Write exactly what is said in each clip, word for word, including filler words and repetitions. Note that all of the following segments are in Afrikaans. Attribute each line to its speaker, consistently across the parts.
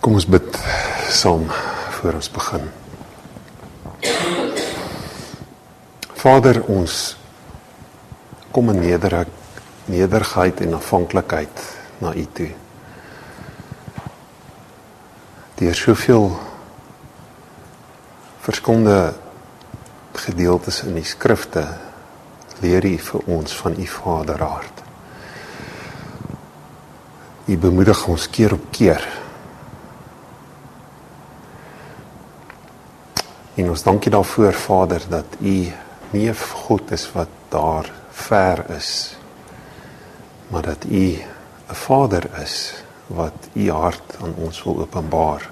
Speaker 1: Kom ons bid saam voor ons begin. Vader, ons kom in nederig, nederigheid en afhanklikheid na U toe. Deur soveel verskillende gedeeltes in die skrifte leer U vir ons van U Vaderhart. U bemoedig ons keer op keer. En ons dank U daarvoor, Vader, dat U nie 'n God is wat daar ver is, maar dat U 'n Vader is wat U hart aan ons wil openbaar.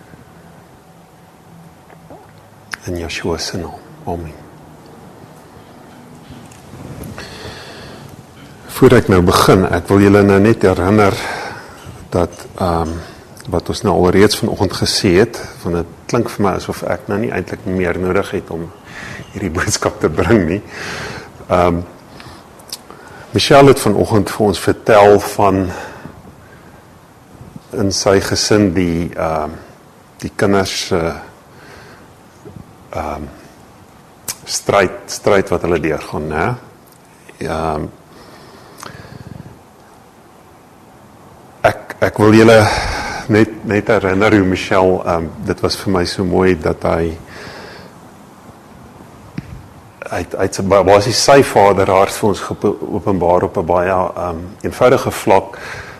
Speaker 1: In Yeshua se naam. Amen. Voordat ek nou begin, ek wil julle nou net herinner dat um, wat ons nou alreeds vanoggend gesê het, want dit klink vir my asof ek nou nie eintlik meer nodig het om hierdie boodskap te bring nie. Um, Michelle het vanoggend vir ons vertel van in sy gesin die um, die kinders uh, um, stryd, stryd wat hulle deurgaan, né? Um, ek, ek wil julle net, net herinner hoe Michelle, um, dit was vir my so mooi dat hy hy het basies sy vaderhart vir ons openbaar op 'n baie um, eenvoudige vlak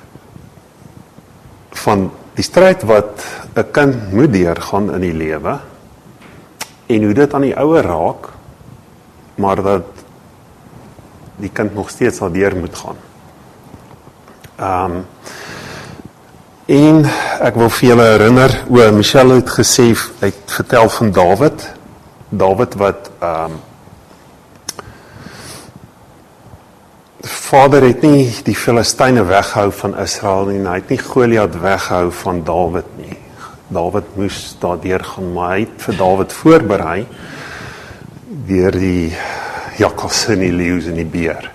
Speaker 1: van die stryd wat 'n kind moet deurgaan in die lewe en hoe dit aan die ouer raak, maar dat die kind nog steeds al deur moet gaan. Um, en ek wil vir julle herinner, o, Michelle het gesê, hy het vertel van Dawid, Dawid wat um, Vader het nie die Filistyne weghou van Israel nie, hy het nie Goliat weghou van Dawid nie. Dawid moes daardeur gaan, maar hy het vir Dawid voorberei deur die jakkals en die leeu's en die beer.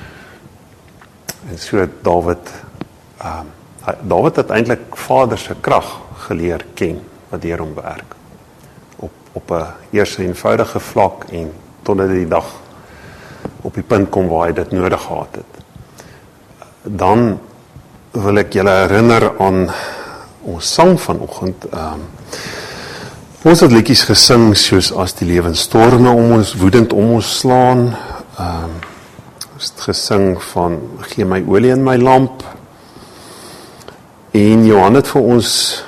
Speaker 1: En so het Dawid, um, Dawid het eintlik Vader se krag geleer ken, wat deur hom werk. Op, op 'n eers eenvoudige vlak en totdat die dag op die punt kom waar hy dit nodig gehad het. Dan wil ek julle herinner aan ons sang vanoggend. Um, ons het liedjies gesing soos as die lewensstorme om ons woedend om ons slaan. Um, ons het gesing van gee my olie in my lamp. En Johan het vir ons,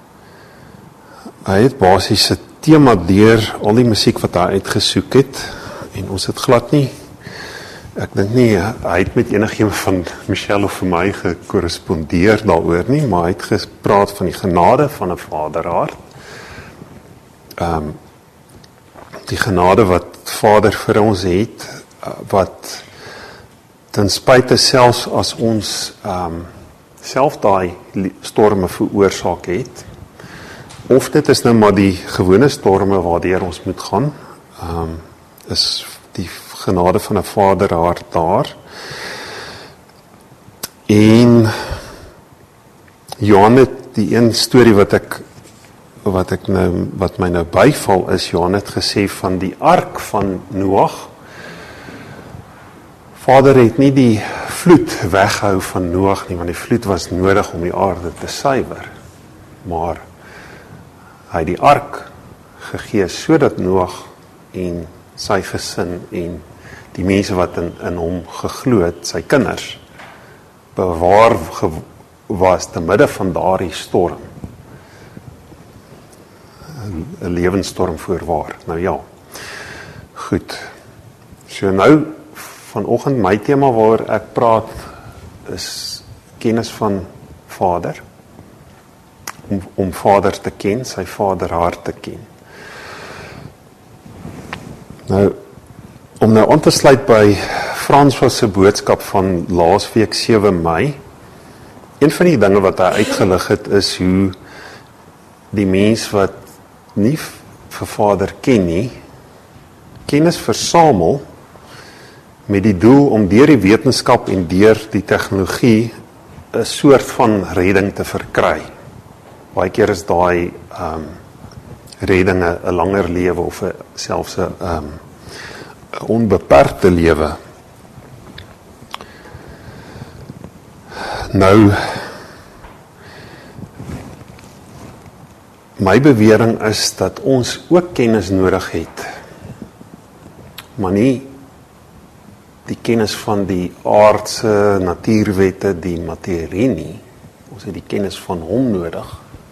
Speaker 1: hy het basies 'n tema deur al die musiek wat hy uitgesoek het. En ons het glad nie, ek dink nie, hy het met enigiemand van Michelle of vir my gekorrespondeer daaroor nie, maar hy het gepraat van die genade van 'n vaderhart. Um, die genade wat Vader vir ons het, wat ten spyte selfs as ons um, self daai storme veroorsaak het, of dit is nou maar die gewone storme waardeur ons moet gaan, um, is die genade van 'n vaderhart daar. En Johan het die een storie wat ek wat ek nou wat my nou byval is, Johan het gesê van die ark van Noag. Vader het nie die vloed weghou van Noag nie, want die vloed was nodig om die aarde te suiwer. Maar hy het die ark gegee sodat Noag en sy gesin en die mense wat in, in hom geglo het, sy kinders, bewaar was te midde van daardie storm. 'n lewensstorm voorwaar. Nou ja, goed. So nou, vanoggend my tema waar ek praat, is kennis van Vader. Om, om Vader te ken, sy Vaderhart te ken. Nou, om nou aan te sluit by François se boodskap van laasweek sewe Mei, een van die dinge wat hy uitgelig het, is hoe die mens wat nie vir Vader ken nie, kennis versamel met die doel om deur die wetenskap en deur die tegnologie 'n soort van redding te verkry. baie keer is daai um, redding 'n langer lewe of a, selfs 'n um, onbeperkte lewe. Nou, my bewering is dat ons ook kennis nodig het, maar nie die kennis van die aardse natuurwette, die materie nie. Ons het die kennis van hom nodig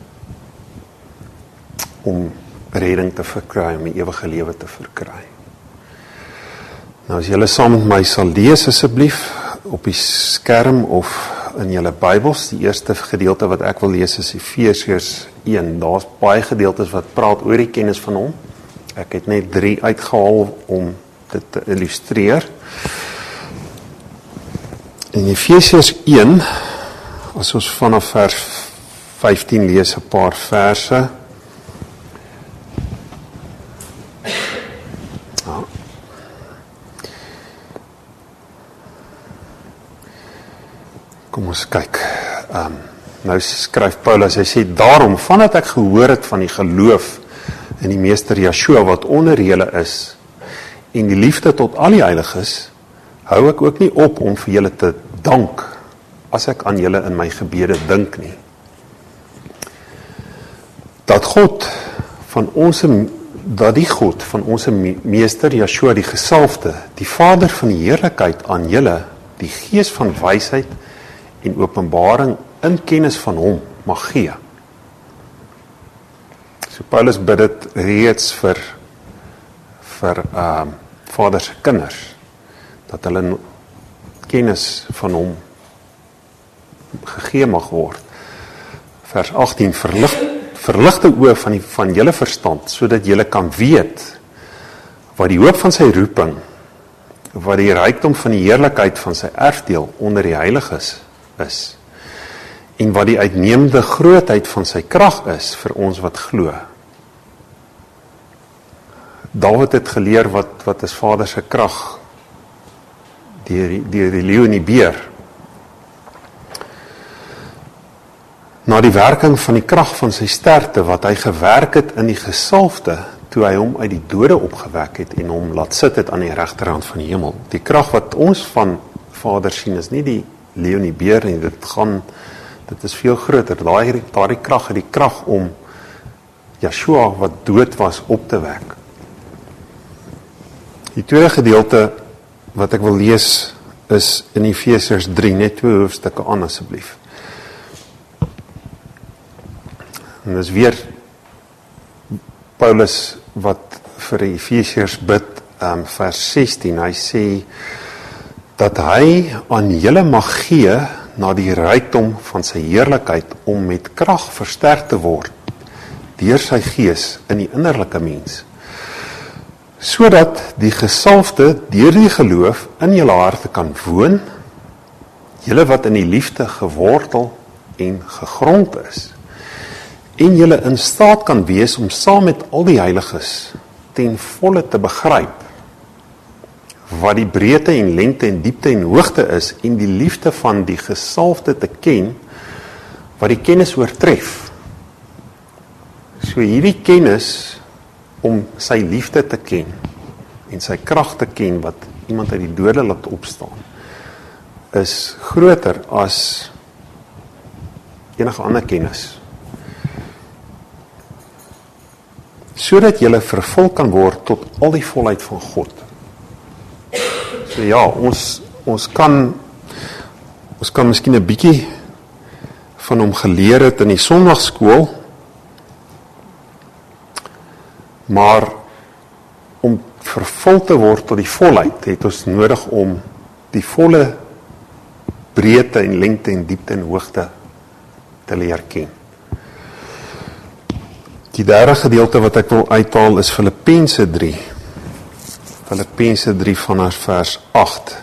Speaker 1: om redding te verkry, om die ewige lewe te verkry. Nou as julle saam met my sal lees asseblief op die skerm of in julle Bybels, die eerste gedeelte wat ek wil lees is Efesiërs een. Daar's baie gedeeltes wat praat oor die kennis van hom. Ek het net drie uitgehaal om dit te illustreer. In Efesiërs een, as ons vanaf vers vyftien lees 'n paar verse. Ja. Kom ons kyk. Um, nou skryf Paulus, hy sê, daarom, vandat ek gehoor het van die geloof in die meester Yeshua wat onder julle is, en die liefde tot al die heiliges, hou ek ook nie op om vir julle te dank, as ek aan julle in my gebede dink nie. Dat God van ons, dat die God van ons meester Yeshua die gesalfde, die Vader van die heerlikheid aan julle, die gees van wysheid en openbaring in kennis van hom mag gee. So Paulus bid dit reeds vir vir uh, Vader se kinders, dat hulle kennis van hom gegee mag word. Vers agttien, verlig, verligte oë van, die, van julle verstand, sodat julle kan weet wat die hoop van sy roeping, wat die rykdom van die heerlikheid van sy erfdeel onder die heiliges is, en wat die uitnemende grootheid van sy krag is vir ons wat glo. Dawid het geleer wat, wat is Vader se krag, deur die, die, die leeu en die beer. Na die werking van die krag van sy sterkte, wat hy gewerk het in die gesalfde, toe hy hom uit die dode opgewek het, en hom laat sit het aan die regterhand van die hemel. Die krag wat ons van Vader sien, is nie die leeu en die beer nie, dit gaan, dit is veel groter, daai, daai krag het die krag om Yeshua wat dood was op te wek. Die tweede gedeelte wat ek wil lees is in Efesiërs drie, net twee hoofstukke aan asseblief. En dis weer Paulus wat vir die Efesiërs bid, um, vers sestien, hy sê dat hy aan julle mag gee na die rykdom van sy heerlikheid om met krag versterk te word deur sy gees in die innerlike mens, sodat die gesalfde deur die geloof in julle harte kan woon, julle wat in die liefde gewortel en gegrond is, en julle in staat kan wees om saam met al die heiliges ten volle te begryp wat die breedte en lengte en diepte en hoogte is, en die liefde van die gesalfde te ken, wat die kennis oortref. So hierdie kennis om sy liefde te ken en sy krag te ken wat iemand uit die dode laat opstaan, is groter as enige ander kennis. Sodat julle vervul kan word tot al die volheid van God. So ja, ons ons kan ons kan miskien 'n bietjie van hom geleer het in die Sondagskool, maar om vervul te word tot die volheid, het ons nodig om die volle breedte en lengte en diepte en hoogte te leer ken. Die derde gedeelte wat ek wil uithaal is Filippense drie. Filippense drie vanaf vers agt.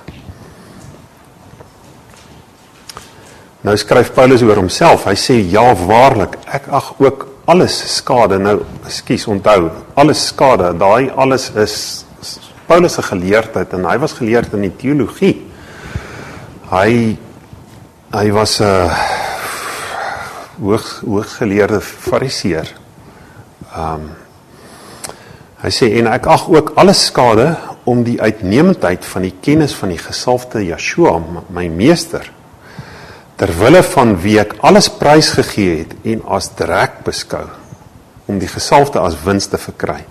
Speaker 1: Nou skryf Paulus oor homself, hy sê, ja waarlik, ek ag ook alles skade, nou, ekskuus, onthou, alles skade, daai alles is Paulus se geleerdheid, en hy was geleerd in die teologie. Hy, hy was 'n hoog, hooggeleerde fariseer. Um, hy sê, en ek ag ook alles skade om die uitnemendheid van die kennis van die gesalfde Yeshua, my meester, terwille van wie ek alles prys gegee het en as drek beskou, om die gesalfde as winst te verkry.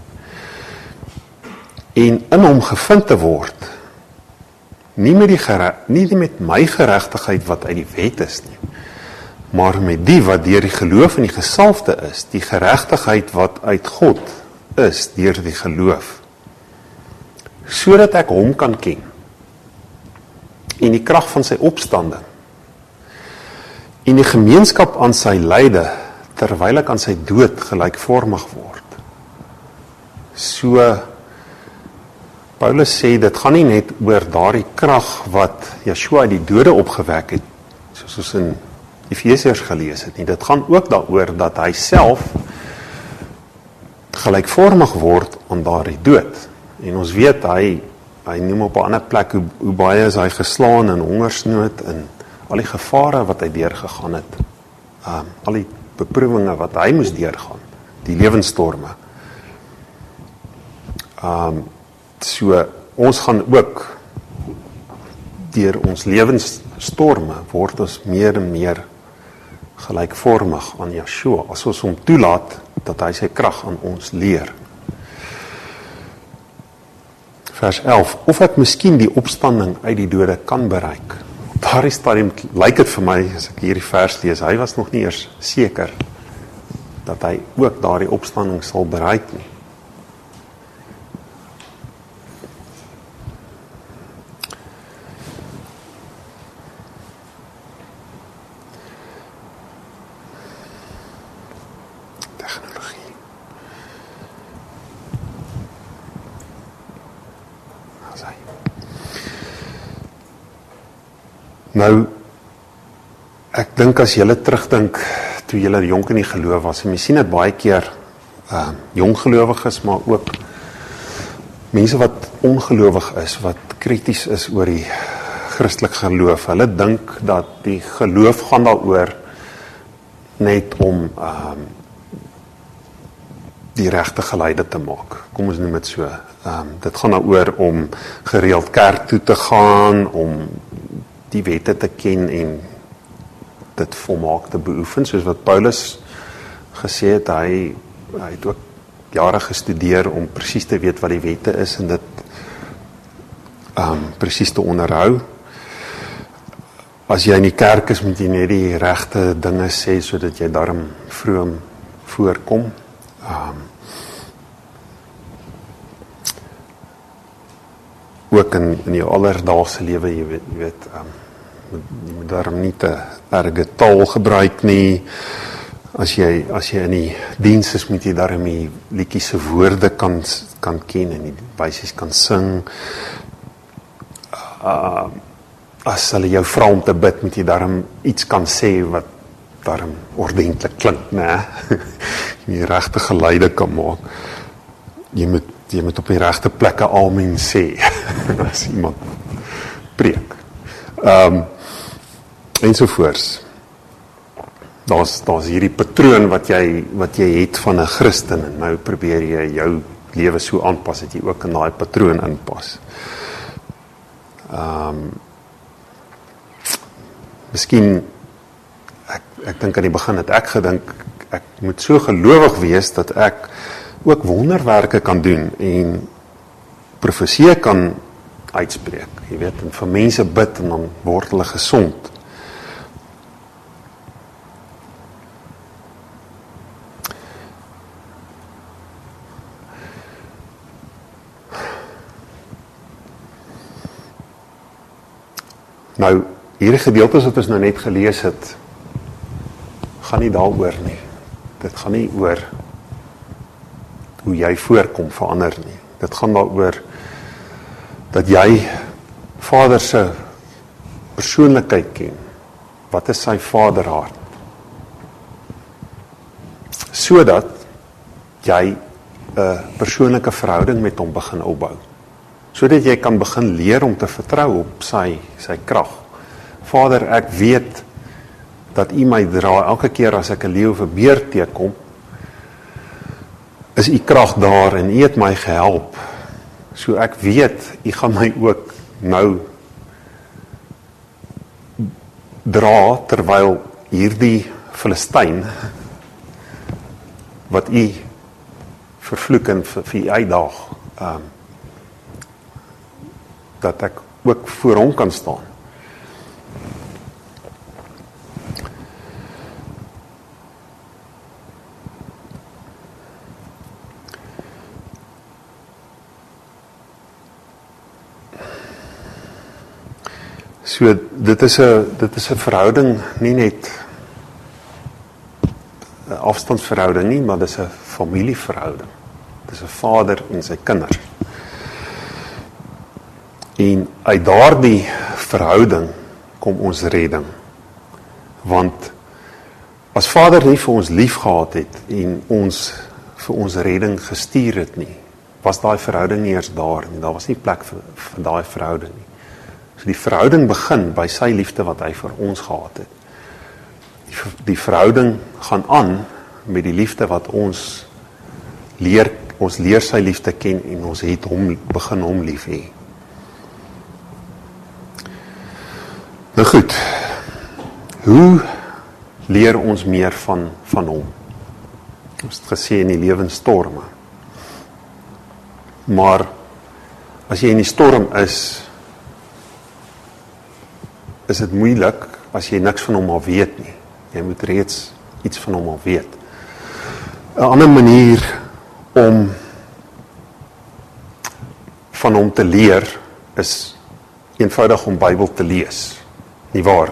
Speaker 1: En in hom gevind te word, nie met, die gere, nie met my geregtigheid wat uit die wet is nie, maar met die wat deur die geloof in die gesalfde is, die geregtigheid wat uit God is, deur die geloof, sodat ek hom kan ken, en die krag van sy opstanding, en die gemeenskap aan sy lyde, terwyl ek aan sy dood gelykvormig word. So, Paulus sê, dit gaan nie net oor daardie krag wat Yeshua uit die dode opgewek het, soos ons in Efesiërs gelees het nie. Dit gaan ook daaroor dat hy self gelykvormig word aan daardie dood. En ons weet, hy, hy noem op 'n ander plek hoe, hoe baie is hy geslaan in hongersnood en al die gevare wat hy deurgegaan het, um, al die beproewinge wat hy moes deurgaan, die lewensstorme. Um, so, ons gaan ook deur ons lewensstorme word ons meer en meer gelykvormig aan Yeshua, as ons hom toelaat dat hy sy krag aan ons leer. Vers elf, of ek miskien die opstanding uit die dode kan bereik. Op daardie stadium lyk dit vir my, as ek hierdie vers lees, hy was nog nie eers seker dat hy ook daardie opstanding sal bereik nie. Nou, ek dink as julle terugdink, toe julle jonk in die geloof was, en jy sien dit baie keer, uh, jonggelowiges, maar ook mense wat ongelowig is, wat krities is oor die Christelik geloof, hulle dink dat die geloof gaan daaroor net om um, die regte geleide te maak. Kom ons noem dit so. Um, dit gaan daaroor om gereeld kerk toe te gaan, om die wette te ken en dit volmaak te beoefen, soos wat Paulus gesê het, hy, hy het ook jare gestudeer om presies te weet wat die wette is en dit um, presies te onderhou. As jy in die kerk is, moet jy net die regte dinge sê, sodat jy daarom vroom voorkom. Um, ook in, in jou alledaagse lewe, jy weet, jy weet um, jy moet daarom nie te erge taal gebruik nie. As jy, as jy in die diens is, moet jy daarom die liedjies se woorde kan, kan ken en die wysies kan sing. Uh, as hulle jou vra om te bid, moet jy daarom iets kan sê wat daarom ordentlik klink, né? Jy die regte geluide kan maak. Jy moet jy moet op die regte plekke amen sê, as iemand preek. Um, ensovoorts. Daar's, daar's hierdie patroon wat jy, wat jy het van 'n Christen, en nou probeer jy jou lewe so aanpas, dat jy ook in daai patroon inpas. Um, miskien, ek, ek dink aan die begin het ek gedink, ek moet so gelowig wees, dat ek ook wonderwerke kan doen, en profesie kan uitspreek, jy weet, en vir mense bid, en dan word hulle gesond. Nou, hierdie gedeeltes wat ons nou net gelees het, gaan nie daaroor nie. Dit gaan nie oor hoe jy voorkom vir ander nie. Dit gaan daaroor dat jy Vader se persoonlikheid ken. Wat is sy vaderhart? Sodat jy 'n persoonlike verhouding met hom begin opbou. Sodat jy kan begin leer om te vertrou op sy, sy krag. Vader, ek weet dat U my dra elke keer as ek 'n leeu of 'n beer teekom, is U krag daar en U het my gehelp. So ek weet, U gaan my ook nou dra, terwyl hierdie Filistyn, wat U vervloek en vir, vir U uitdaag, um, dat ek ook voor hom kan staan. So dit is 'n dit is 'n verhouding, nie net 'n afstandsverhouding nie, maar dit is 'n familieverhouding. Dit is 'n vader en sy kinders. En uit daardie verhouding kom ons redding. Want as Vader nie vir ons lief gehad het en ons vir ons redding gestuur het nie, was daai verhouding nie eers daar nie. Daar was nie plek vir, vir daai verhouding nie. So die verhouding begin by sy liefde wat hy vir ons gehad het. Die, die verhouding gaan aan met die liefde wat ons leer, ons leer sy liefde ken en ons het hom, begin hom lief hê. Nou goed, hoe leer ons meer van, van hom? Ons het gesê in die lewensstorme. Maar as jy in die storm is, is dit moeilik as jy niks van hom al weet nie. Jy moet reeds iets van hom al weet. 'n Ander manier om van hom te leer is eenvoudig om Bybel te lees. Nie waar?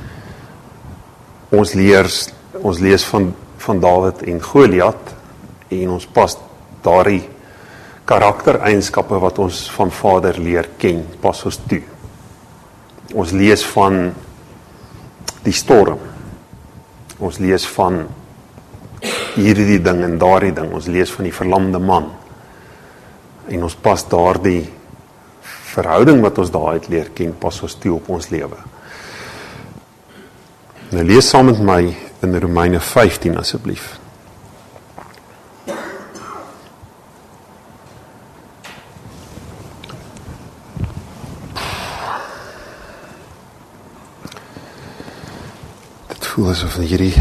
Speaker 1: Ons leer ons lees van van Dawid en Goliat en ons pas daardie karaktereienskappe wat ons van Vader leer ken, pas ons toe. Ons lees van die storm. Ons lees van hierdie ding en daardie ding. Ons lees van die verlamde man. En ons pas daardie verhouding wat ons daaruit leer ken, pas ons toe op ons lewe. Nou lees saam met my in Romeine vyftien asseblief. Dit voel asof hierdie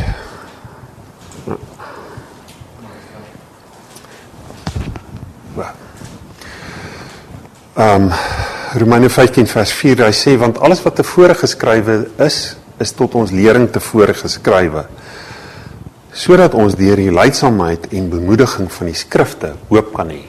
Speaker 1: Um, Romeine vyftien vers vier, hy sê, want alles wat tevore geskrywe is, is tot ons lering tevore geskrywe, sodat ons deur die leidsaamheid en bemoediging van die skrifte hoop kan hê.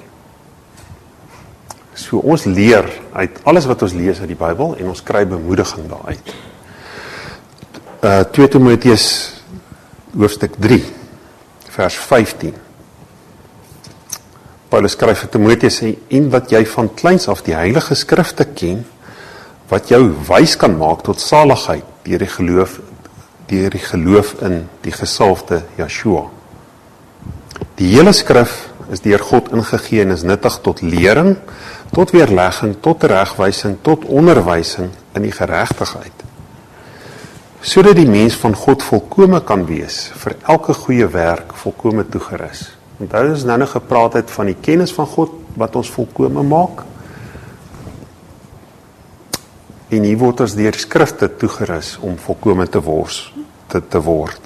Speaker 1: So ons leer uit alles wat ons lees uit die Bybel en ons kry bemoediging daaruit. Uh, tweede Timoteus hoofstuk drie, vers vyftien. Paulus skryf vir Timoteus sê, en wat jy van kleins af die heilige skrifte ken, wat jou wys kan maak tot saligheid deur die geloof, deur die geloof in die gesalfde Yeshua. Die hele skrif is deur God ingegee en is nuttig tot lering, tot weerlegging, tot regwysing, tot onderwysing in die geregtigheid, sodat die mens van God volkome kan wees, vir elke goeie werk volkome toegerus. Onthou ons nou nog gepraat het van die kennis van God, wat ons volkome maak, en hier word ons deur skrifte toegerus om volkome te word, te, te word.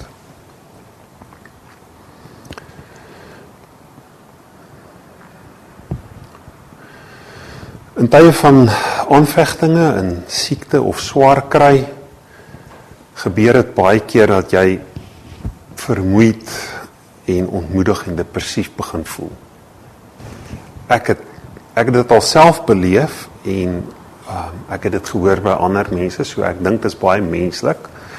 Speaker 1: In tye van aanvegtinge en siekte of swaar kry, gebeur dit baie keer dat jy vermoeid en ontmoedig en depressief begin voel. Ek het, ek het dit al self beleef en um, ek het dit gehoor by ander mense, so ek dink dit is baie menslik.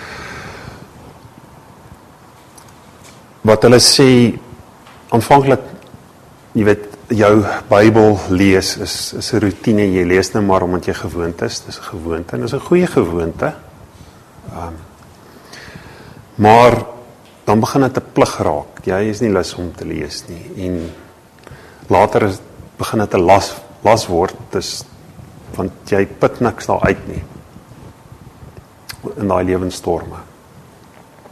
Speaker 1: Wat hulle sê, aanvanklik, jy weet, jou Bybel lees is, is 'n routine, jy lees nou maar omdat jy gewoond is, dis 'n gewoonte, en dis 'n goeie gewoonte. Um, maar dan begin dit 'n plig raak. Jy is nie lus om te lees nie. En later is, begin dit 'n las, las word, dis, want jy put niks daar uit nie. In daai lewensstorme.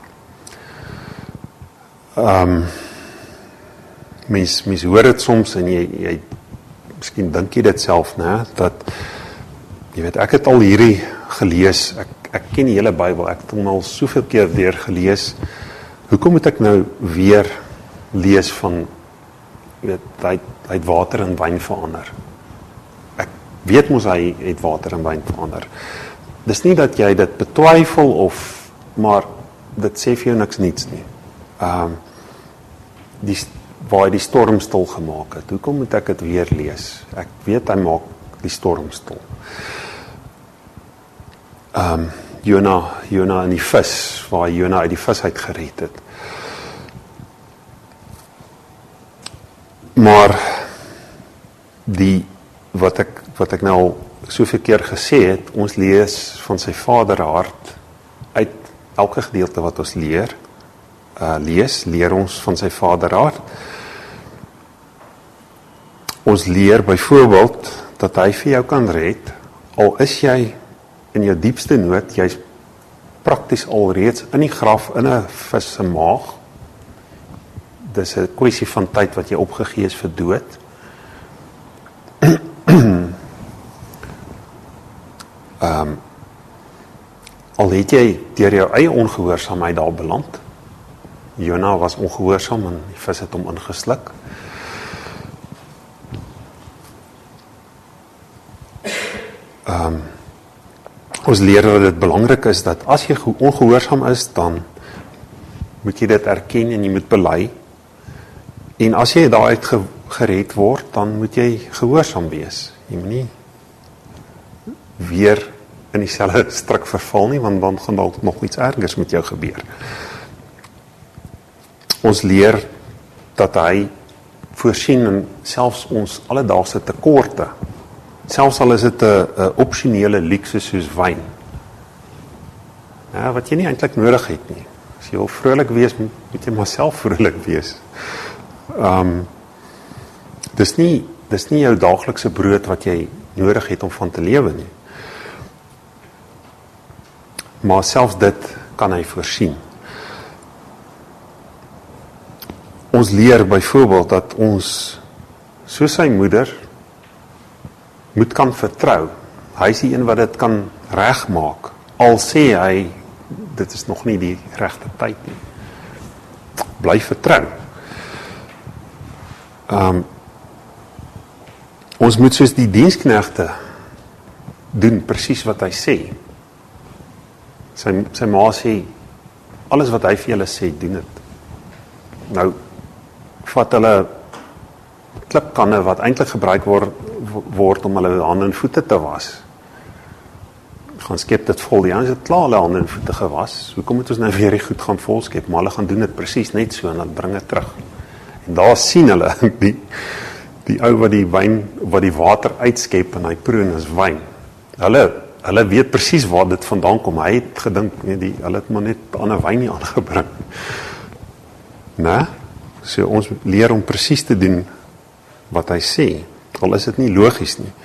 Speaker 1: Um, mens, mens hoor dit soms en jy, jy miskien dink jy dit self, né, dat jy weet, ek het al hierdie gelees, ek, ek ken die hele Bybel, ek het hom al soveel keer deur gelees, hoekom moet ek nou weer lees van, weet, hy, hy het water in wyn verander. Ek weet mos hy het water in wyn verander. Dis nie dat jy dit betwyfel of, maar dit sê vir jou niks niets nie. Um, die, waar hy die storm stil gemaak het, hoekom moet ek dit weer lees? Ek weet hy maak die storm stil. Um, Jona, Jona in die vis, waar Jona uit die vis uit gered het. Maar die wat ek wat ek nou soveel keer gesê het, ons lees van sy vaderhart uit elke gedeelte wat ons leer, uh, lees, leer ons van sy vaderhart. Ons leer byvoorbeeld dat hy vir jou kan red, al is jy in jou diepste nood, jy's prakties alreeds in die graf, in 'n vis se maag. Dis 'n kwessie van tyd wat jy opgegee is vir dood. um, al het jy deur jou eie ongehoorsaamheid daar beland. Jona was ongehoorsaam en die vis het hom ingesluk. Um, ons leer dat dit belangrik is dat as jy ongehoorsaam is, dan moet jy dit erken en jy moet bely. En as jy daaruit ge, gered word, dan moet jy gehoorsaam wees. Jy moet nie weer in dieselfde strik verval nie, want dan gaan dalk nog iets ergers met jou gebeur. Ons leer dat hy voorsien in selfs ons alledaagse tekorte. Selfs al is dit 'n opsionele luukse soos wyn. Ja, wat jy nie eintlik nodig het nie. As jy wil vrolik wees, moet jy maar self vrolik wees. Um, dis nie, dis nie jou daaglikse brood wat jy nodig het om van te lewe nie. Maar selfs dit kan hy voorsien. Ons leer byvoorbeeld dat ons, soos sy moeder, moet kan vertrou. Hy is die een wat dit kan regmaak. Al sê hy, dit is nog nie die regte tyd nie. Bly vertrou. Um, ons moet soos die diensknegte doen presies wat hy sê. Sy, sy ma sê, alles wat hy vir julle sê, doen dit. Nou, vat hulle klipkanne wat eintlik gebruik word, word om hulle hande en voete te was. Gaan skep dit vol, die ouens het klaar hulle hande en voete gewas, hoekom moet ons nou weer die goed gaan vol skep, maar hulle gaan doen dit presies net so, en hulle bring dit terug. En daar sien hulle, die, die ou wat die wyn, wat die water uitskep, en hy proe is wyn. Hulle, hulle weet presies waar dit vandaan kom, hy het gedink, nee, die, hulle het maar net ander wyn nie aangebring. Nee? So ons leer om presies te doen wat hy sê, al is dit nie logies nie.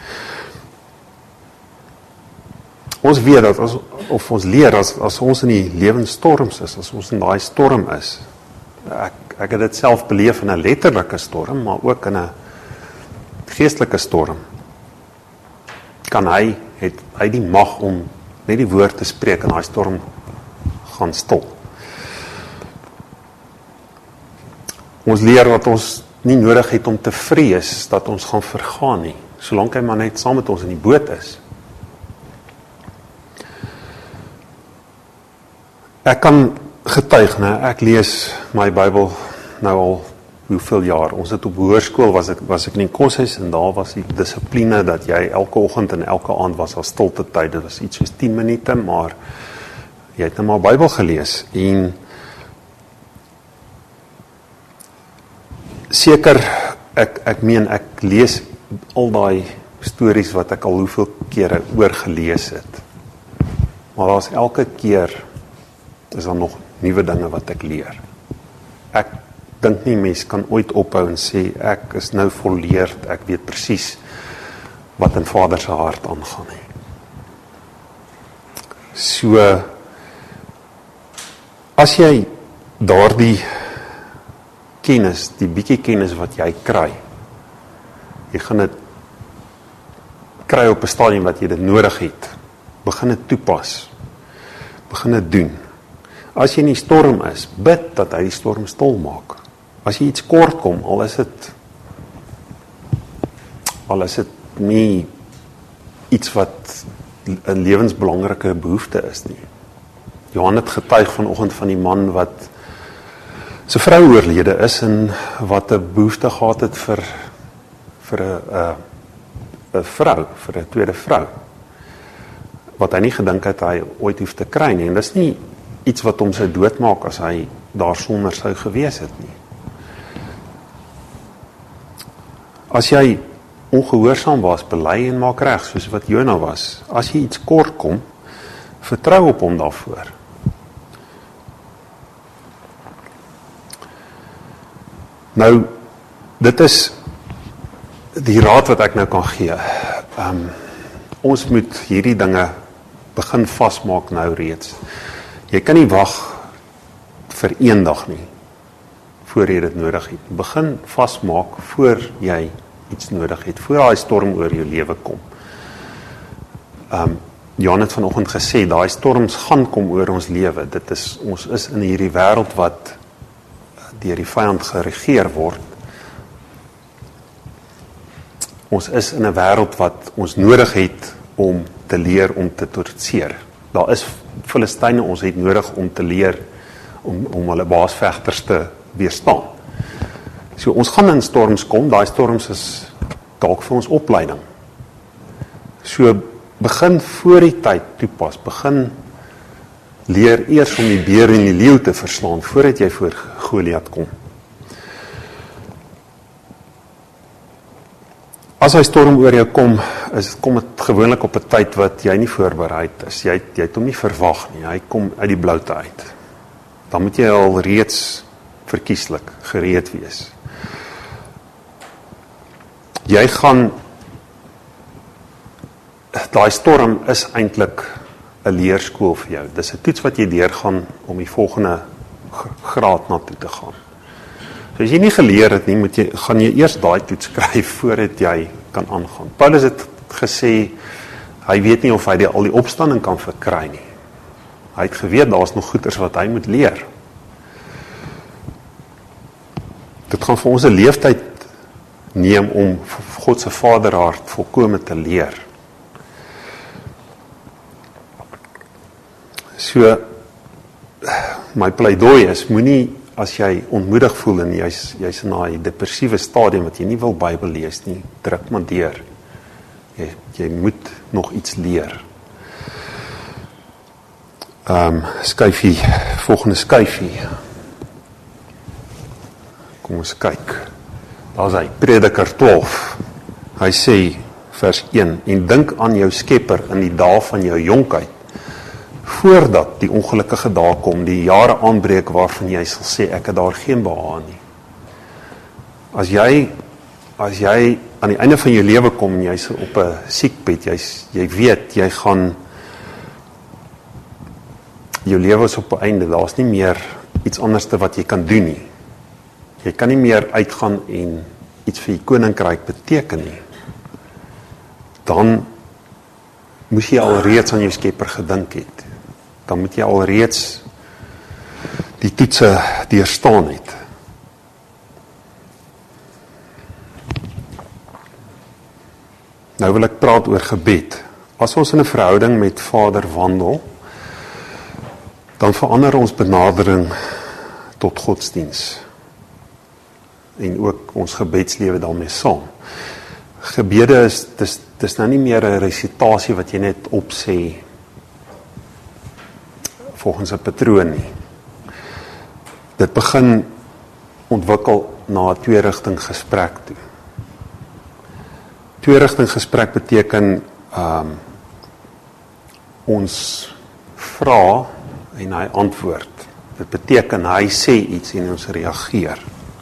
Speaker 1: Ons weet dat, as, of ons leer, as, as ons in die lewensstorms is, as ons in daai storm is, ek, ek het dit self beleef in 'n letterlike storm, maar ook in 'n geestelike storm, kan hy, het hy die mag om net die woord te spreek, en daai storm gaan stil. Ons leer dat ons nie nodig het om te vrees dat ons gaan vergaan nie, solank hy maar net saam met ons in die boot is. Ek kan getuig, né? Ek lees my Bybel nou al hoeveel jaar. Ons het op hoërskool, was ek, was ek in die koshuis, en daar was die dissipline dat jy elke oggend en elke aand was al stilte tyd. Dit was iets soos tien minute, maar jy het nou maar Bybel gelees, en seker, ek, ek meen, ek lees al daai stories wat ek al hoeveel kere oorgelees het. Maar daar is elke keer, is daar nog nuwe dinge wat ek leer. Ek dink nie mens kan ooit ophou en sê, ek is nou volleerd, ek weet presies wat in Vader se hart aangaan nie. So, as jy daardie kennis, die bietjie kennis wat jy kry, jy gaan dit kry op 'n stadium wat jy dit nodig het, begin dit toepas, begin dit doen. As jy in die storm is, bid dat hy die storm stil maak. As jy iets kort kom, al is dit al is dit nie iets wat 'n lewensbelangrike behoefte is nie. Johan het getuig vanoggend van die man wat sy vrou oorlede is en wat 'n behoefte gehad het vir vir 'n 'n vrou, vir 'n tweede vrou. Wat hy nie gedink het hy ooit hoef te kry nie. En dis nie iets wat hom sou doodmaak as hy daar sonder sou gewees het nie. As jy ongehoorsaam was, bely en maak reg, soos wat Jona was. As jy iets kort kom, vertrou op hom daarvoor. Nou, dit is die raad wat ek nou kan gee. Um, ons moet hierdie dinge begin vasmaak nou reeds. Jy kan nie wag vir een dag nie, voor jy dit nodig het. Begin vasmaak voor jy iets nodig het, voor daai storm oor jou lewe kom. Um, Jan het vanoggend gesê, daai storms gaan kom oor ons lewe. Dit is, ons is in hierdie wêreld wat deur die vyand geregeer word. Ons is in 'n wêreld wat ons nodig het om te leer om te trotseer. Daar is Filistyne, ons het nodig om te leer om, om hulle baasvegters te weerstaan. So ons gaan in storms kom, daai storms is dalk vir ons opleiding. So begin voor die tyd toepas, begin leer eers om die beer en die leeu te verslaan, voordat jy voor Goliat kom. As hy storm oor jou kom, is, kom het gewoonlik op 'n tyd wat jy nie voorbereid is. Jy, jy het hom nie verwag nie, hy kom uit die bloute uit. Dan moet jy al reeds verkieslik gereed wees. Jy gaan, daai storm is eintlik 'n leerskool vir jou. Dis 'n toets wat jy deurgaan om die volgende graad na toe te gaan. So as jy nie geleer het nie, moet jy, gaan jy eers daai toets skryf voordat jy kan aangaan. Paulus het gesê, hy weet nie of hy die, al die opstanding kan verkry nie. Hy het geweet, daar is nog goeders wat hy moet leer. Dit gaan vir ons 'n leeftyd neem om God se vaderhart volkome te leer. So, my pleidooi is, moenie as jy ontmoedig voel en jy's jy's in daai depressiewe stadium wat jy nie wil Bybel lees nie, druk maar deur. Jy, jy moet nog iets leer. Um, skyfie, volgende skyfie. Kom ons kyk. Daar is hy, Prediker twaalf. Hy sê, vers een, en dink aan jou Skepper in die dae van jou jonkheid, voordat die ongelukkige dae kom, die jare aanbreek waarvan jy sal sê, ek het daar geen behaag nie. As jy, as jy aan die einde van jou lewe kom, en jy is op 'n siekbed, jy, jy weet, jy gaan, jou lewe is op 'n einde, daar is nie meer iets anders wat jy kan doen nie. Jy kan nie meer uitgaan en iets vir die koninkryk beteken nie. Dan moes jy alreeds aan jou Skepper gedink het. Dan moet jy alreeds die toetse deurstaan het. Nou wil ek praat oor gebed. As ons in 'n verhouding met Vader wandel, dan verander ons benadering tot godsdiens. En ook ons gebedslewe daarmee saam. Gebede is, dis, dis nou nie meer 'n resitasie wat jy net opsê volgens 'n patroon nie. Dit begin ontwikkel na 'n twee-rigting gesprek toe. Twee-rigting gesprek beteken um, ons vra en hy antwoord. Dit beteken hy sê iets en ons reageer.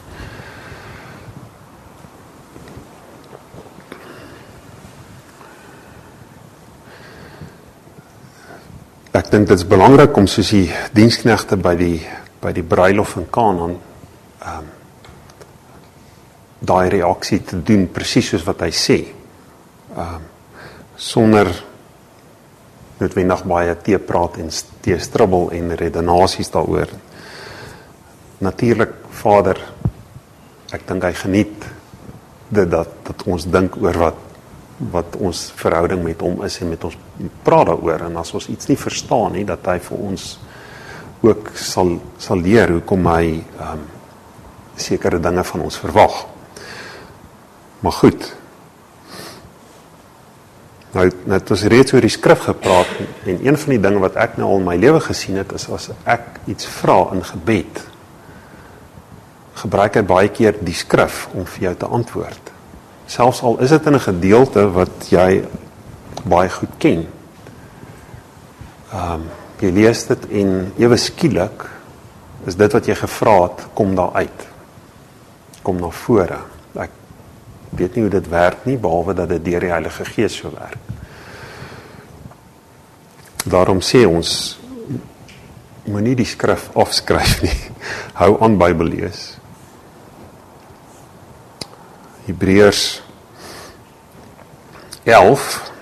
Speaker 1: Ek dink dit is belangrik om soos die diensknegte by die by die bruilof in Kanaan um, daai reaksie te doen, presies soos wat hy sê, um, sonder noodwendig baie teepraat en teestribbel en redenasies daaroor. Natuurlik, Vader, ek dink hy geniet dit dat, dat ons dink oor wat, wat ons verhouding met hom is en met ons praat daaroor, en as ons iets nie verstaan nie, dat hy vir ons ook sal, sal leer hoekom hy um, sekere dinge van ons verwag. Maar goed, nou, nou het ons reeds oor die skrif gepraat, en een van die dinge wat ek nou al in my lewe gesien het, is as ek iets vra in gebed, gebruik hy baie keer die skrif om vir jou te antwoord. Selfs al is dit in 'n gedeelte wat jy baie goed ken. Um, jy lees dit en ewe skielik is dit wat jy gevra het, kom daar uit. Kom na vore. Ek weet nie hoe dit werk nie, behalwe dat dit deur die Heilige Gees so werk. Daarom sê ons, moenie die skrif afskryf nie. Hou aan Bybel lees. Hebreërs elf,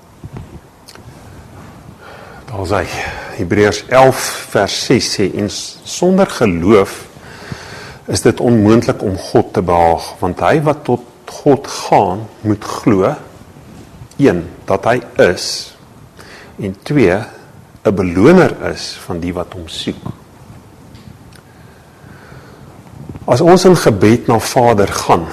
Speaker 1: daar is hy, Hebreërs elf vers ses sê, en sonder geloof is dit onmoontlik om God te behaag, want hy wat tot God gaan, moet glo, een, dat hy is, en twee, 'n beloner is van die wat hom soek. As ons in gebed na Vader gaan,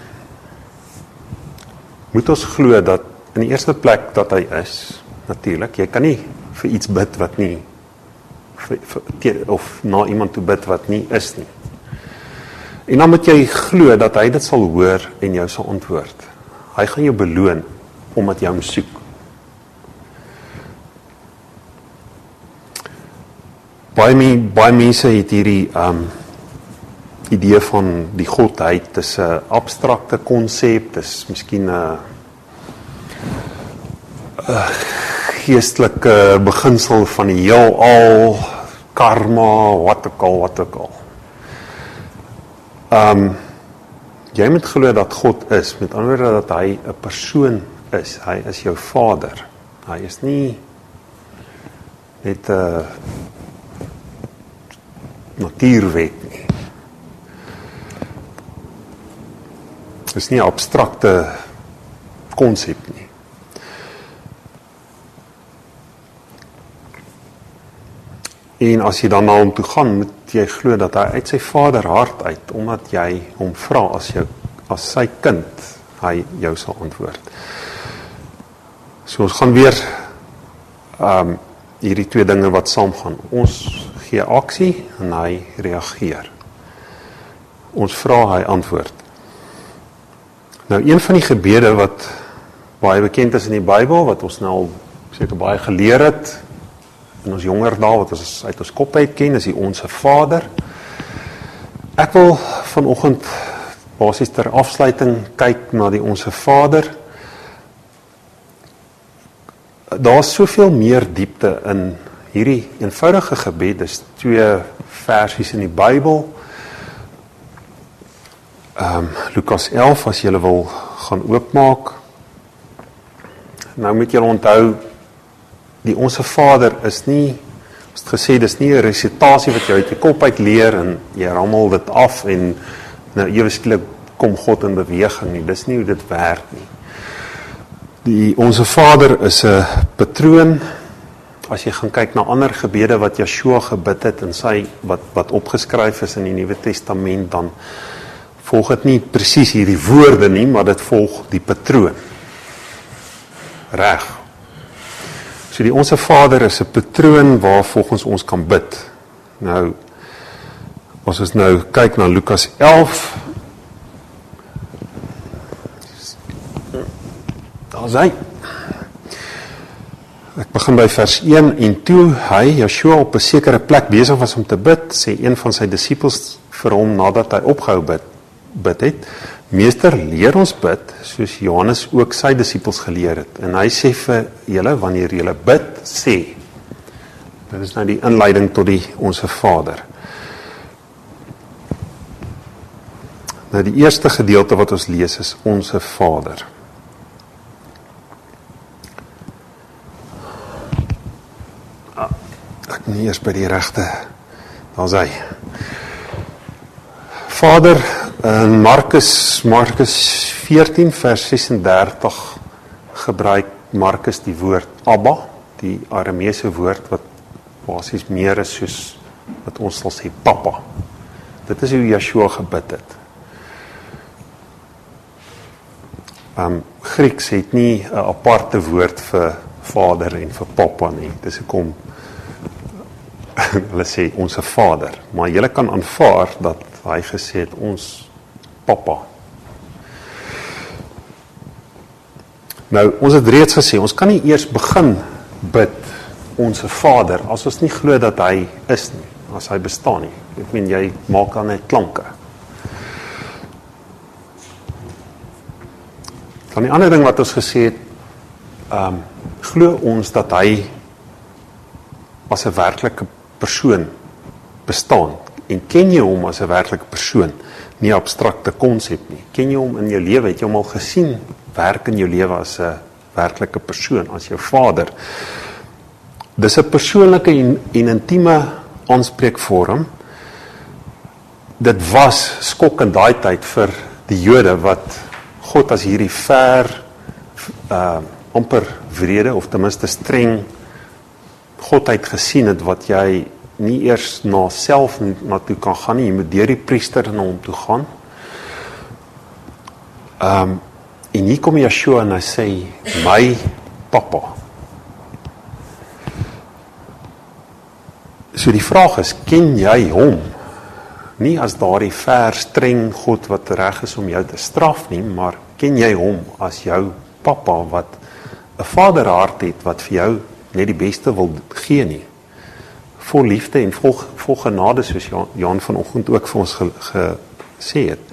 Speaker 1: moet ons glo dat in die eerste plek dat hy is, natuurlik, jy kan nie vir iets bid wat nie, vir, vir, of na iemand toe bid wat nie is nie. En dan moet jy glo dat hy dit sal hoor en jou sal antwoord. Hy gaan jou beloon, omdat jy hom soek. Baie, baie mense het hierdie um, idee van die godheid, dis 'n abstrakte konsep, dis miskien 'n geestelike beginsel van die heelal, karma, wat ook al, wat ook al. Um, jy moet glo dat God is, met ander woorde dat hy 'n persoon is, hy is jou Vader, hy is nie net 'n natuurwet nie. Dit is nie 'n abstrakte konsep nie. En as jy dan na hom toe gaan, moet jy glo dat hy uit sy Vader hart uit, omdat jy hom vra as jou, as sy kind, hy jou sal antwoord. So ons gaan weer um, hierdie twee dinge wat saamgaan. Ons gee aksie en hy reageer. Ons vra, hy antwoord. Nou, een van die gebede wat baie bekend is in die Bybel, wat ons nou al seker baie geleer het, in ons jonger dae, wat ons uit ons kop uit ken, is die Onse Vader. Ek wil vanoggend basies ter afsluiting kyk na die Onse Vader. Daar is soveel meer diepte in hierdie eenvoudige gebed, dis twee versies in die Bybel. Um, Lukas elf, as julle wil gaan oopmaak. Nou moet julle onthou, die Onse Vader is nie, ons het gesê, dis nie 'n resitasie wat jy uit die kop uit leer en jy rammel dit af en nou ewe skielik kom God in beweging nie. Dis nie hoe dit werk nie. Die Onse Vader is 'n patroon. As jy gaan kyk na ander gebede wat Yeshua gebid het en sy wat wat opgeskryf is in die Nuwe Testament, dan volg dit nie presies hierdie woorde nie, maar dit volg die patroon. Reg. So die Onse Vader is 'n patroon waar volgens ons kan bid. Nou, as ons nou kyk na Lukas elf, daar is hy. Ek begin by vers een, en toe hy, Yeshua, op 'n sekere plek besig was om te bid, sê een van sy disippels vir hom, nadat hy opgehou bid, bid het, Meester, leer ons bid, soos Johannes ook sy disippels geleer het. En hy sê vir julle, wanneer julle bid, sê. Dit is nou die inleiding tot die Onse Vader. Nou die eerste gedeelte wat ons lees is Onse Vader. Ek nie eers by die regte, daar is hy. Vader, in Markus, Markus veertien vers sesendertig gebruik Markus die woord Abba, die Arameese woord wat basies meer is soos wat ons sal sê Papa. Dit is hoe Yeshua gebid het. Um, Grieks het nie 'n aparte woord vir Vader en vir Papa nie. Dis hoekom hulle sê Onse Vader, maar julle kan aanvaar dat hy gesê het ons Papa. Nou, ons het reeds gesê, ons kan nie eers begin bid Onse Vader as ons nie glo dat hy is nie, as hy bestaan nie. Ek meen, jy maak dan net klanke. Dan die ander ding wat ons gesê het, um, glo ons dat hy as 'n werklike persoon bestaan, en ken jy hom as 'n werklike persoon, nie 'n abstrakte konsep nie. Ken jy hom in jou lewe, het jy hom al gesien, werk in jou lewe as 'n werklike persoon, as jou Vader. Dis 'n persoonlike en, en intieme aanspreekvorm. Dit was skok in daai tyd vir die Jode, wat God as hierdie ver, uh, amper vrede, of ten minste streng, Godheid gesien het, wat jy nie eers na self na toe kan gaan nie, jy moet deur die priester na hom toe gaan. Um, en hier kom Yeshua en hy sê, my Papa. So die vraag is, ken jy hom? Nie as daardie ver streng God wat reg is om jou te straf nie, maar ken jy hom as jou Papa wat 'n vaderhart het wat vir jou net die beste wil gee nie. Vol liefde en vol, vol genade, soos Jan, Jan vanoggend ook vir ons ge, gesê het.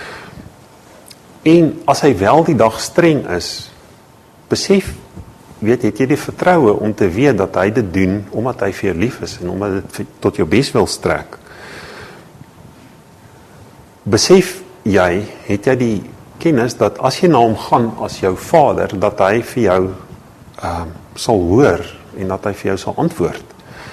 Speaker 1: En as hy wel die dag streng is, besef, weet, het jy die vertroue om te weet dat hy dit doen, omdat hy vir jou lief is, en omdat dit tot jou bes wil strek. Besef jy, het jy die kennis, dat as jy na hom gaan as jou Vader, dat hy vir jou uh, sal hoor, en dat hy vir jou sal antwoord.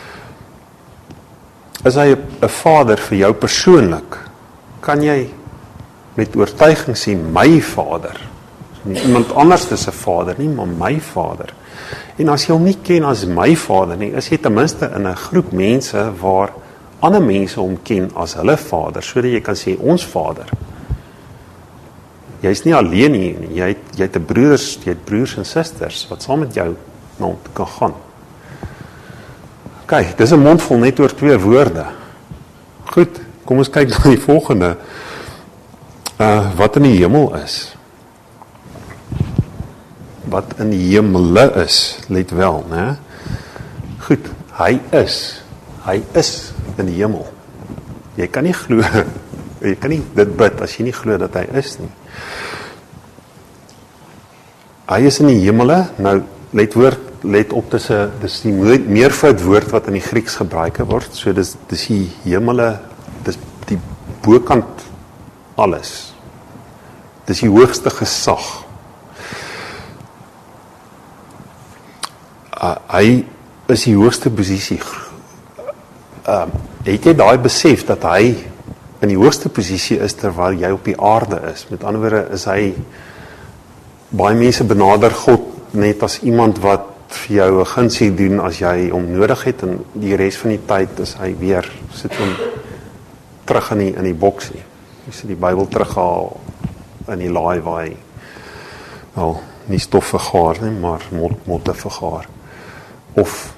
Speaker 1: Is hy 'n Vader vir jou persoonlik, kan jy met oortuiging sê, my Vader. Nie iemand anders is 'n Vader nie, maar my Vader. En as jy hom nie ken as my Vader nie, is jy ten minste in 'n groep mense waar ander mense hom ken as hulle Vader, sodat jy kan sê, ons Vader. Jy is nie alleen hier nie, jy het, jy het 'n broers, jy het broers en susters, wat saam met jou na hom kan gaan. Kyk, dis 'n mond vol net oor twee woorde. Goed, kom ons kyk na die volgende. Uh, wat in die hemel is. Wat in die hemele is, let wel, né? Goed, hy is, hy is in die hemel. Jy kan nie glo, jy kan nie dit bid as jy nie glo dat hy is nie. Hy is in die hemele, nou let woord, let op, dis, a, dis die meervoud woord wat in die Grieks gebruik word, so dis, dis die hemele, dis die bokant alles. Dis die hoogste gesag. Uh, hy is die hoogste posisie. Uh, het jy daai besef dat hy in die hoogste posisie is terwyl jy op die aarde is? Met ander woorde is hy, baie mense benader God net as iemand wat vir jou 'n gunsie doen as jy hom nodig het, en die res van die tyd is hy weer, sit hom terug in die, in die boksie. Jy sit die Bybel terughaal in die laai waar hy, wel, nie stof vergaar nie, maar mot, motte vergaar. Of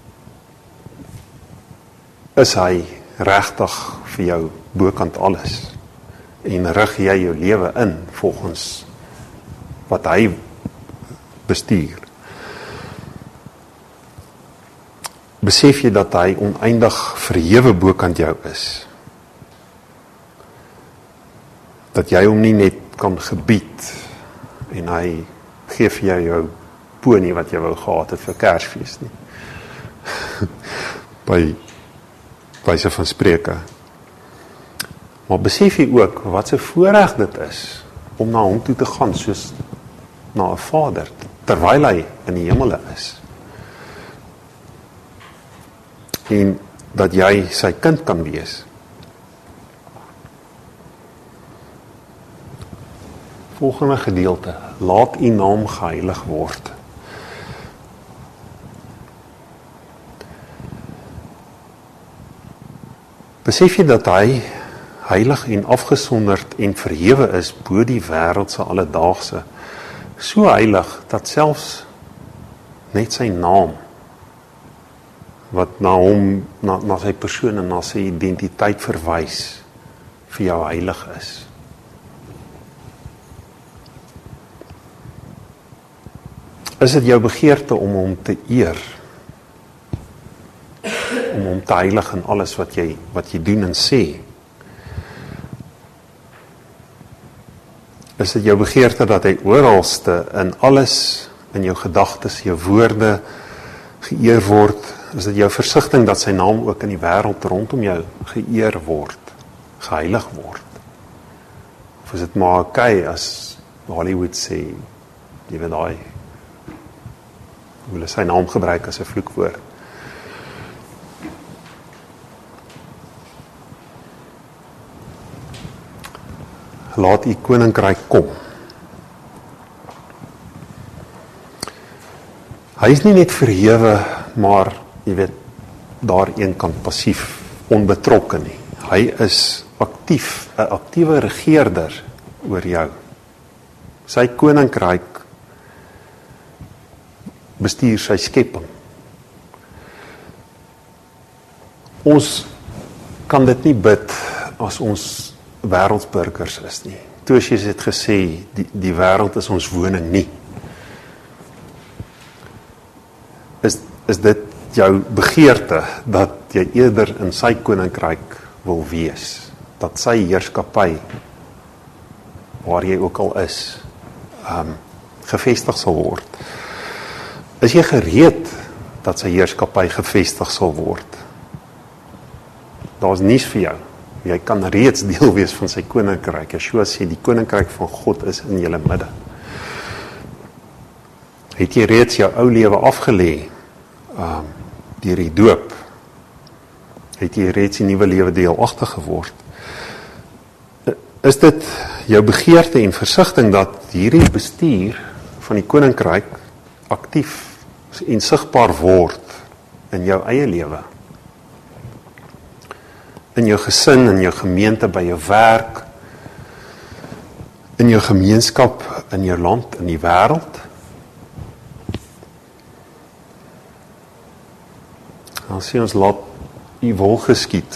Speaker 1: is hy regtig vir jou bokant alles, en rig jy jou lewe in volgens wat hy bestuur? Besef jy dat hy oneindig verhewe bokant jou is? Dat jy hom nie net kan gebied, en hy gee vir jou jou ponie wat jy wou gehad het vir Kersfees nie. By wyse van spreuke. Maar besef jy ook wat 'n voorreg dit is om na hom toe te gaan soos na 'n Vader, terwyl hy in die hemele is. En dat jy sy kind kan wees. Volgende gedeelte, laat u naam geheilig word. Besef jy dat hy heilig en afgesonderd en verhewe is bo die wêreldse alledaagse, so heilig dat selfs net sy naam, wat na hom, na, na sy persoon en na sy identiteit verwys, vir jou heilig is. Is dit jou begeerte om hom te eer? Om hom te heilig in alles wat jy, wat jy doen en sê? Is dit jou begeerte dat hy oralste in alles, in jou gedagtes, jou woorde geëer word? Is dit jou versigtiging dat sy naam ook in die wêreld rondom jou geëer word, geheilig word? Of is dit maar okay as Hollywood sê, jy weet daai, hoe hulle sy naam gebruik as 'n vloekwoord? Laat u koninkryk kom. Hy is nie net verhewe, maar jy weet, daar een kant passief, onbetrokke nie. Hy is aktief, 'n aktiewe regeerder oor jou. Sy koninkryk bestuur sy skepping. Ons kan dit nie bid as ons wêreldsburgers is nie. Toesius het gesê, die, die wêreld is ons woning nie. Is, is dit jou begeerte, dat jy eerder in sy koninkryk wil wees, dat sy heerskappy, waar jy ook al is, um, gevestig sal word? Is jy gereed dat sy heerskappy gevestig sal word? Daar is nuus vir jou. Jy kan reeds deel wees van sy koninkryk. Yeshua sê, die koninkryk van God is in julle midde. Het jy reeds jou ou lewe afgelê, um, deur die doop? Het jy reeds die nuwe lewe deelagtig geword? Is dit jou begeerte en versigtiging dat hierdie bestuur van die koninkryk aktief en sigbaar word in jou eie lewe? In jou gesin, in jou gemeente, by jou werk, in jou gemeenskap, in jou land, in die wêreld? Dan sê ons, laat u wil geskied.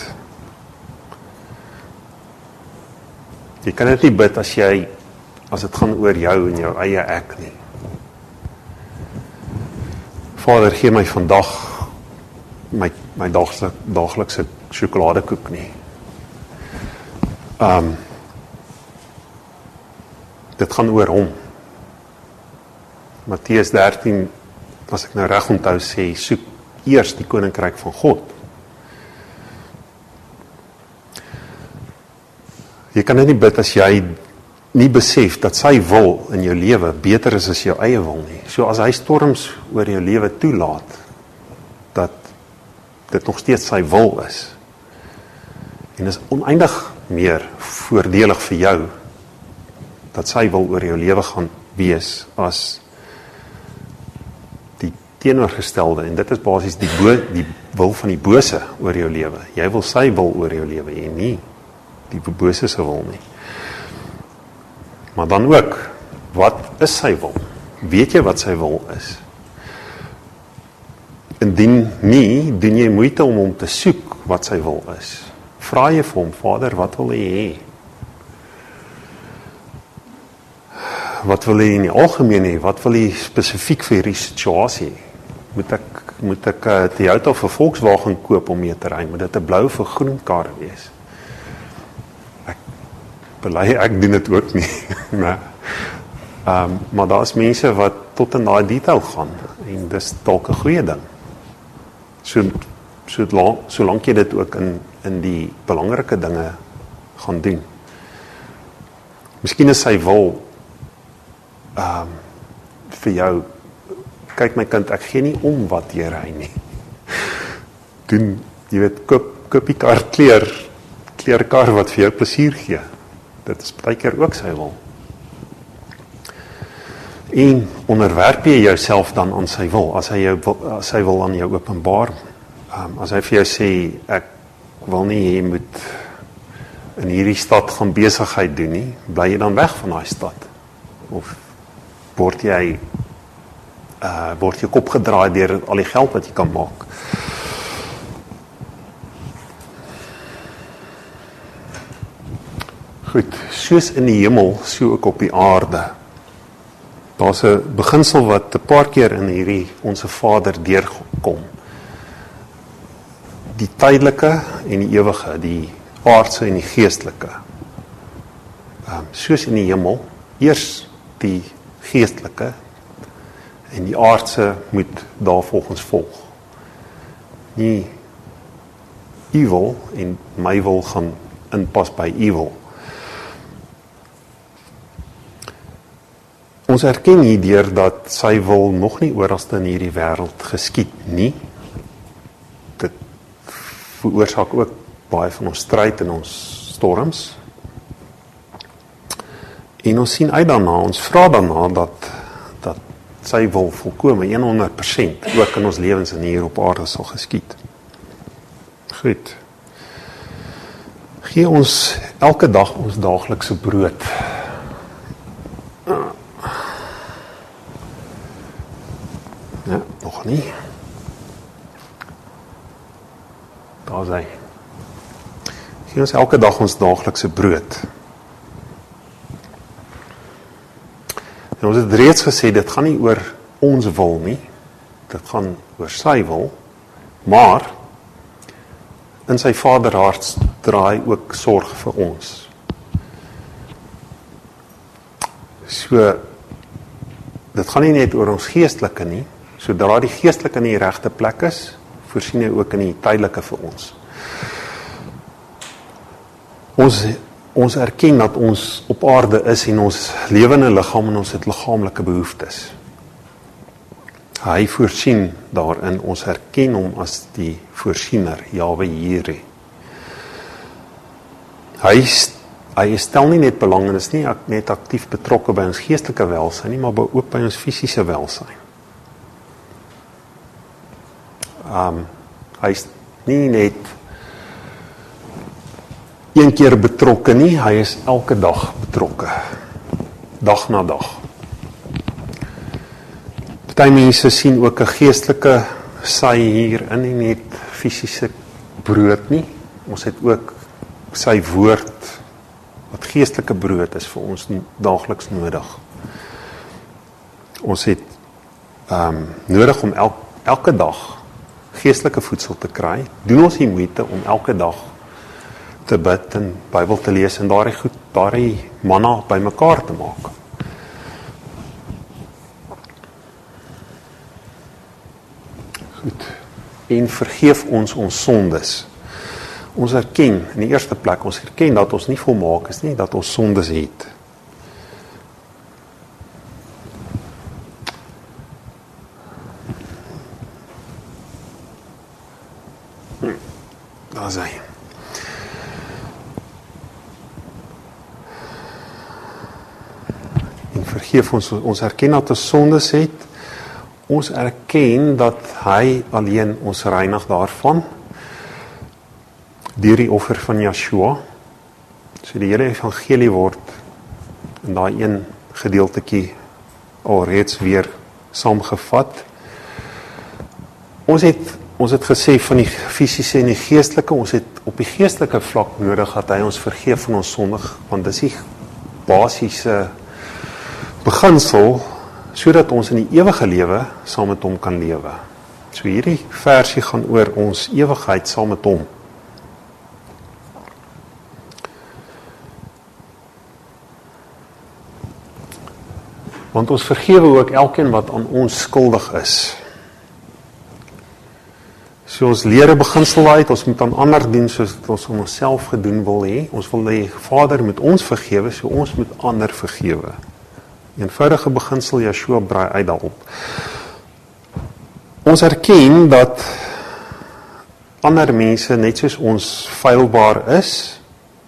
Speaker 1: Jy kan dit nie bid as jy, as dit gaan oor jou en jou eie ek nie. Vader, gee my vandag my, my daaglikse, daaglikse sjokoladekoek nie. Um, dit gaan oor hom. Matteus dertien, as ek nou reg onthou, sê, soek eers die koninkryk van God. Jy kan dit nie bid as jy nie besef dat sy wil in jou lewe beter is as jou eie wil nie. So as hy storms oor jou lewe toelaat, dat dit nog steeds sy wil is, en is oneindig meer voordelig vir jou, dat sy wil oor jou lewe gaan wees, as die teenoorgestelde, en dit is basies die, bo, die wil van die bose oor jou lewe. Jy wil sy wil oor jou lewe, en nie die bose se wil nie. Maar dan ook, wat is sy wil? Weet jy wat sy wil is? Indien nie, doen jy moeite om hom te soek wat sy wil is. Vra jy vir hom, Vader, wat wil jy hê? Wat wil jy in die algemeen hê? Wat wil jy spesifiek vir hierdie situasie? Moet ek, moet ek uh, Toyota of 'n Volkswagen koop om mee te ry? Moet dit 'n blou of 'n groen kar wees? Ek belei, ek doen dit ook nie. maar, um, maar daar is mense wat tot in daai detail gaan, en dis dalk 'n goeie ding. So, so lang, solank jy dit ook in, in die belangrike dinge gaan doen. Miskien is sy wil um, vir jou, kyk my kind, ek gee nie om wat jy ry nie. Doen, jy weet, koop, koop die kar kleer, kleerkar wat vir jou plesier gee. Dit is baie keer ook sy wil. En onderwerp jy jouself dan aan sy wil, as hy, jou, as hy wil aan jou openbaar, um, as hy vir jou sê, ek wil nie jy moet in hierdie stad gaan besigheid doen nie, bly jy dan weg van daai stad? Of word jy uh, word jy kop gedraai deur al die geld wat jy kan maak? Goed, soos in die hemel, so ook op die aarde. Daar's 'n beginsel wat 'n paar keer in hierdie Onse Vader deurkom. Die tydelike en die ewige, die aardse en die geestelike. Um, soos in die hemel, eers die geestelike en die aardse moet daarvolgens volg. Nie evil en my wil gaan inpas by evil. Ons erken hierdeur dat sy wil nog nie oralste in hierdie wêreld geskied nie. Dit veroorsaak ook baie van ons stryd en ons storms. En ons sien uit daarna, ons vra daarna dat, dat sy wil volkome honderd persent ook in ons lewens en hier op aarde sal geskied. Goed. Gee ons elke dag ons daaglikse brood. Ja, nog nie. Daar is hy. Gee ons elke dag ons daaglikse brood. En ons het reeds gesê, dit gaan nie oor ons wil nie, dit gaan oor sy wil, maar in sy vaderhart draai ook sorg vir ons. So, dit gaan nie net oor ons geestelike nie, sodra die geestelike in die regte plek is, voorsien hy ook in die tydelike vir ons. Ons, ons erken dat ons op aarde is en ons lewende liggaam en ons het liggaamlike behoeftes. Hy voorsien daarin, ons erken hom as die voorsiener, Jahwe Jireh. Hy, hy stel nie net belang en is nie net aktief betrokke by ons geestelike welsyn nie, maar ook by ons fisiese welsyn. Um, hy is nie net een keer betrokke nie, hy is elke dag betrokke. Dag na dag. Party mense sien ook 'n geestelike sy hierin, nie net fisiese brood nie. Ons het ook sy woord, wat geestelike brood is vir ons daagliks nodig. Ons het um, nodig om el, elke dag geestelike voedsel te kry. Doen ons die moeite om elke dag te bid en Bybel te lees en daardie goed, daardie manna bymekaar te maak. Goed. En vergeef ons ons sondes. Ons erken in die eerste plek, ons erken dat ons nie volmaak is nie, dat ons sondes het. Daar is hy. En vergeef ons, ons erken dat ons sondes het. Ons erken dat hy alleen ons reinig daarvan, deur die offer van Yeshua. So die hele evangelie word in daai een gedeeltetjie alreeds weer saamgevat. Ons het Ons het gesê van die fisiese en die geestelike, ons het op die geestelike vlak nodig dat hy ons vergeef van ons sondig, want dis die basiese beginsel, sodat ons in die ewige lewe saam met hom kan lewe. So hierdie versie gaan oor ons ewigheid saam met hom. Want ons vergewe ook elkeen wat aan ons skuldig is. So ons leer 'n beginsel uit, ons moet aan ander doen soos wat ons aan onsself gedoen wil hê. Ons wil hê Vader moet ons vergewe, so ons moet ander vergewe. Eenvoudige beginsel, Yeshua braai uit daarop. Ons erken dat ander mense net soos ons feilbaar is.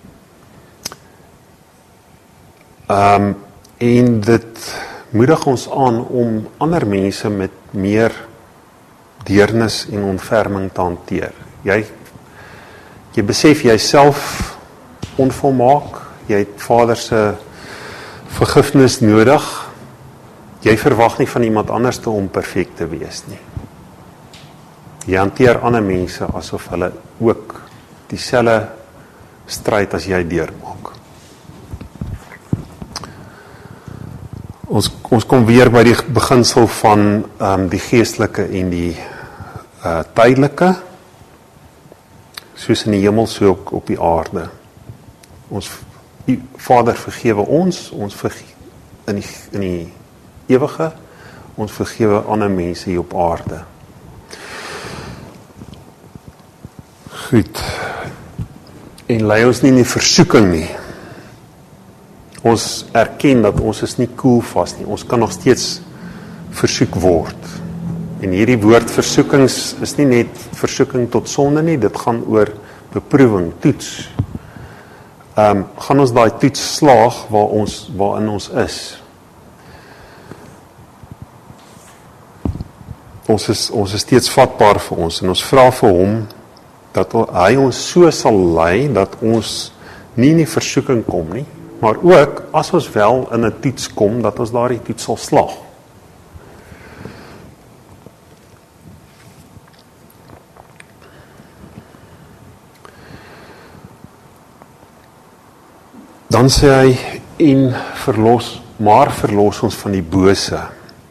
Speaker 1: Um, en dit moedig ons aan om ander mense met meer deernis en ontferming te hanteer. Jy, jy besef jy self onvolmaak, jy het Vader se vergifnis nodig. Jy verwag nie van iemand anders te om perfek te wees nie. Jy hanteer ander mense asof hulle ook dieselfde stryd as jy deurmaak. Ons, ons kom weer by die beginsel van um, die geestelike en die uh, tydelike, soos in die hemel, so ook op die aarde. Ons die Vader vergewe ons, ons vergewe in die, in die ewige, ons vergewe ander mense hier op aarde. Goed. En lei ons nie in die versoeking nie. Ons erken dat ons is nie koel vas nie. Ons kan nog steeds versoek word. En hierdie woord versoekings is nie net versoeking tot sonde nie, dit gaan oor beproewing, toets. Um, gaan ons daai toets slaag waar ons, waarin ons is. Ons is, ons is steeds vatbaar vir ons en ons vra vir hom dat hy ons so sal lei dat ons nie in die versoeking kom nie, maar ook as ons wel in 'n toets kom, dat ons daardie toets sal slaag. Dan sê hy, en verlos, maar verlos ons van die bose.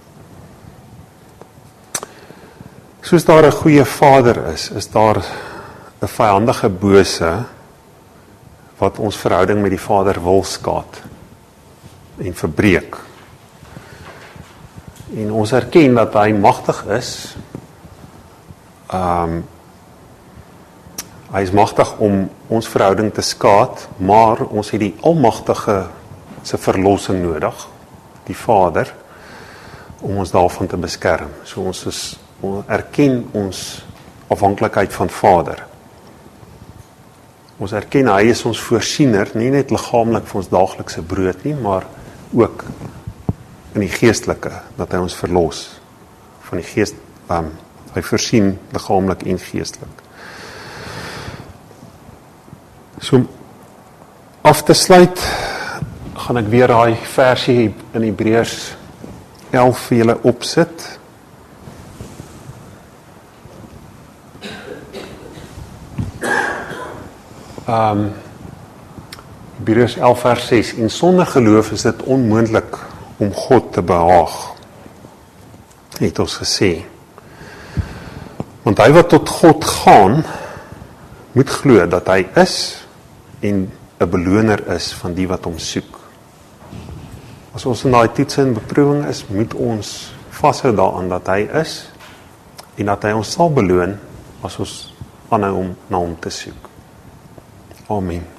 Speaker 1: Soos daar 'n goeie vader is, is daar 'n vyandige bose wat ons verhouding met die Vader wil skaad en verbreek. En ons erken dat hy magtig is. Um, hy is magtig om ons verhouding te skaad, maar ons het die Almagtige se verlossing nodig, die Vader, om ons daarvan te beskerm. So ons is, ons erken ons afhanklikheid van Vader. Ons erken hy is ons voorsiener, nie net liggaamlik vir ons daaglikse brood nie, maar ook in die geestelike, dat hy ons verlos van die geest, um, hy voorsien liggaamlik en geestelik. So om af te sluit, gaan ek weer daai versie in Hebreërs elf vir julle opsit. Um, Hebreërs elf vers ses, en sonder geloof is dit onmoontlik om God te behaag, het ons gesê. Want hy wat tot God gaan, moet glo dat hy is en 'n beloner is van die wat hom soek. As ons in daai toets en beproewing is, moet ons vashou daaraan dat hy is en dat hy ons sal beloon as ons aanhou om na hom te soek. Amen.